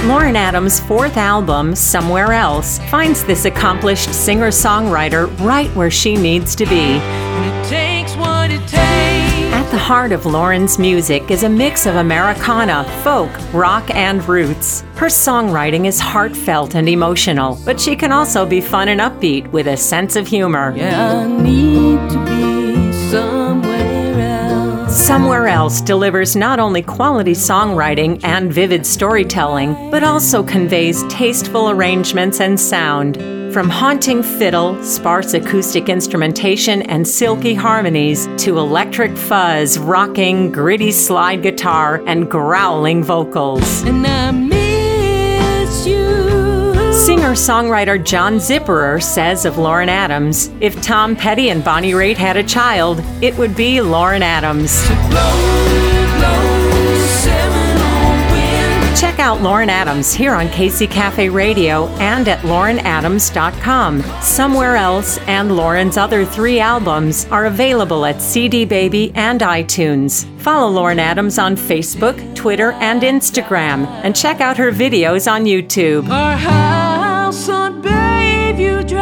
Lauren Adams' fourth album, Somewhere Else, finds this accomplished singer-songwriter right where she needs to be. And it takes what it takes. At the heart of Lauren's music is a mix of Americana, folk, rock, and roots. Her songwriting is heartfelt and emotional, but she can also be fun and upbeat with a sense of humor. Yeah, I need to be somewhere else. Somewhere Else delivers not only quality songwriting and vivid storytelling, but also conveys tasteful arrangements and sound. From haunting fiddle, sparse acoustic instrumentation, and silky harmonies to electric fuzz, rocking, gritty slide guitar, and growling vocals. And I miss you. Singer-songwriter John Zipperer says of Lauren Adams, if Tom Petty and Bonnie Raitt had a child, it would be Lauren Adams. Check out Lauren Adams here on KC Cafe Radio and at laurenadams.com. Somewhere Else and Lauren's other 3 albums are available at CD Baby and iTunes. Follow Lauren Adams on Facebook, Twitter, and Instagram, and check out her videos on YouTube. Our house on Bayview Drive.